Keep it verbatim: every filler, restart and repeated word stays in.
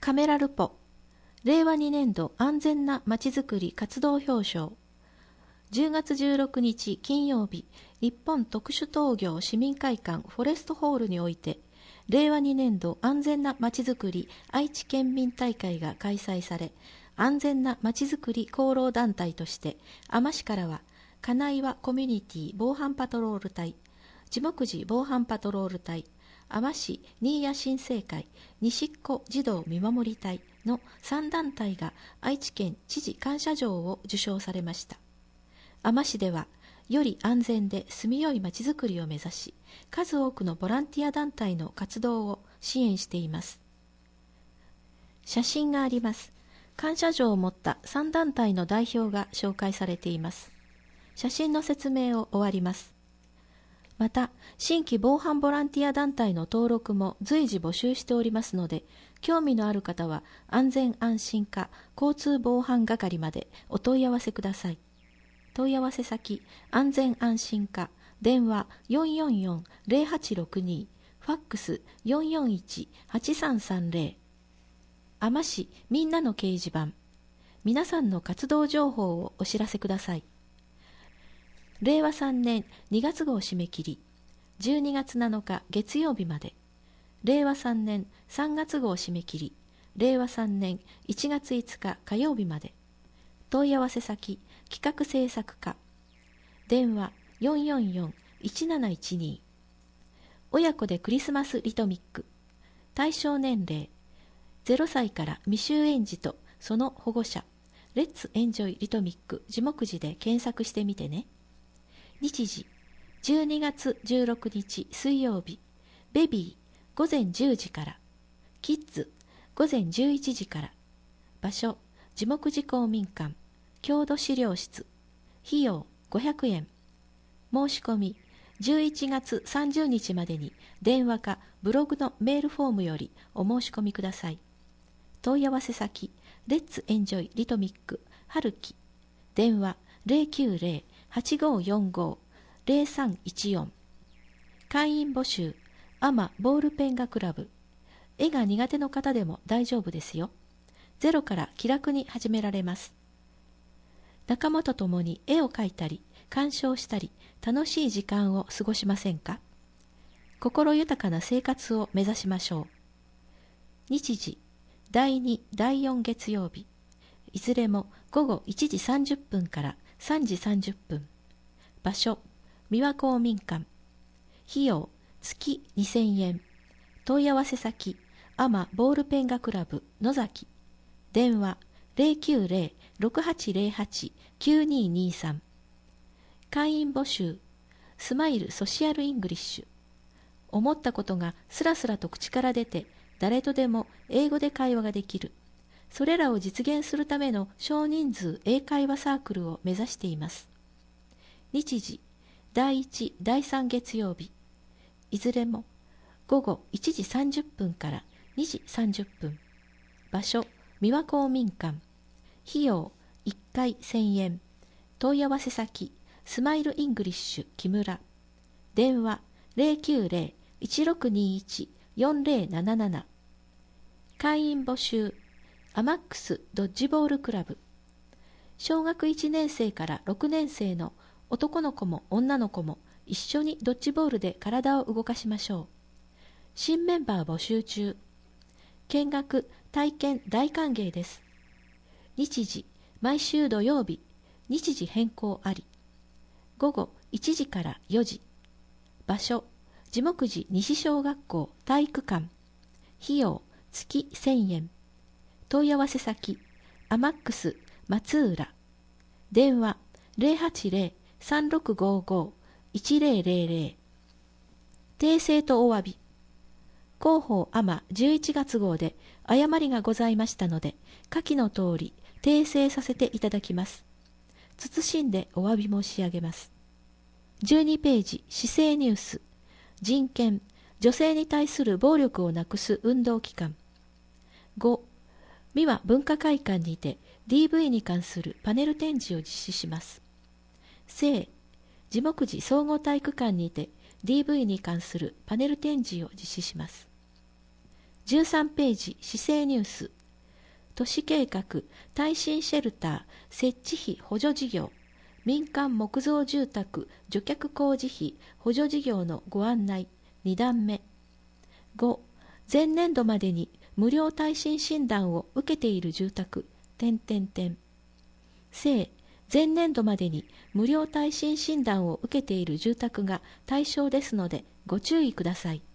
カメラルポれいわにねんど安全なまちづくり活動表彰。じゅうがつじゅうろくにち金曜日、日本特殊陶業市民会館フォレストホールにおいて、れいわにねんど安全なまちづくり愛知県民大会が開催され、安全なまちづくり功労団体として、あま市からは、金岩コミュニティ防犯パトロール隊、地木寺防犯パトロール隊、あま市新谷新生会西っ子児童見守り隊のさんだんたいが愛知県知事感謝状を受賞されました。あま市では、より安全で住みよいまちづくりを目指し、数多くのボランティア団体の活動を支援しています。写真があります。感謝状を持ったさんだんたいの代表が紹介されています。写真の説明を終わります。また、新規防犯ボランティア団体の登録も随時募集しておりますので、興味のある方は安全安心課交通防犯係までお問い合わせください。問い合わせ先、安全安心課、電話 よんよんよんのぜろはちろくに、ファックス よんよんいちはちさんさんぜろ。あま市みんなの掲示板。皆さんの活動情報をお知らせください。れいわさんねんにがつごう締め切り、じゅうにがつなのか月曜日まで。れいわさんねんさんがつごう締め切り、れいわさんねんいちがついつか火曜日まで。問い合わせ先、企画制作課。電話 よんよんよんいちなないちに。親子でクリスマスリトミック。対象年齢、ゼロさいから未就園児とその保護者。レッツエンジョイリトミック地木寺で検索してみてね。日時、じゅうにがつじゅうろくにち水曜日、ベビーごぜんじゅうじから、キッズごぜんじゅういちじから、場所、地木寺公民館、郷土資料室、費用ごひゃくえん、申し込みじゅういちがつさんじゅうにちまでに電話かブログのメールフォームよりお申し込みください。問い合わせ先、レッツエンジョイリトミック春樹、電話 ぜろきゅうぜろはちごよんごぜろさんいちよん。会員募集、アマボールペン画クラブ。絵が苦手の方でも大丈夫ですよ。ゼロから気楽に始められます。仲間と共に絵を描いたり、鑑賞したり、楽しい時間を過ごしませんか？心豊かな生活を目指しましょう。日時、だいに、だいよん月曜日。いずれもごごいちじさんじゅっぷんからさんじさんじゅっぷん。場所、三輪公民館。費用、月にせんえん。問い合わせ先、アマボールペン画クラブ野崎。電話、ぜろきゅうぜろろくはちぜろはちきゅうににさん。会員募集、スマイルソシアルイングリッシュ。思ったことがスラスラと口から出て、誰とでも英語で会話ができる。それらを実現するための少人数英会話サークルを目指しています。日時、だいいち、だいさん月曜日。いずれもごごいちじさんじゅっぷんからにじさんじゅっぷん。場所、三輪公民館。費用、いっかいせんえん。問い合わせ先、スマイルイングリッシュ木村。電話、ぜろきゅうぜろいちろくにいちよんぜろなななな。会員募集、アマックスドッジボールクラブ。小学いちねんせいからろくねんせいの男の子も女の子も一緒にドッジボールで体を動かしましょう。新メンバー募集中。見学、体験大歓迎です。日時、毎週土曜日、日時変更あり。ごごいちじからよじ。場所、地木寺西小学校体育館。費用、月せんえん。問い合わせ先、アマックス松浦。電話、ぜろはちぜろ さんろくごご いちぜろぜろぜろ。訂正とお詫び。広報アマじゅういちがつごうで誤りがございましたので、下記の通り訂正させていただきます。謹んでお詫び申し上げます。じゅうにページ、市政ニュース。人権、女性に対する暴力をなくす運動機関。ご、三輪文化会館にて ディーブイ に関するパネル展示を実施します。聖、地木寺総合体育館にて ディーブイ に関するパネル展示を実施します。 じゅうさんページ市政ニュース。都市計画耐震シェルター設置費補助事業、民間木造住宅除却工事費補助事業のご案内に段目。ご、前年度までに無料耐震診断を受けている住宅、点点点。正、前年度までに無料耐震診断を受けている住宅が対象ですのでご注意ください。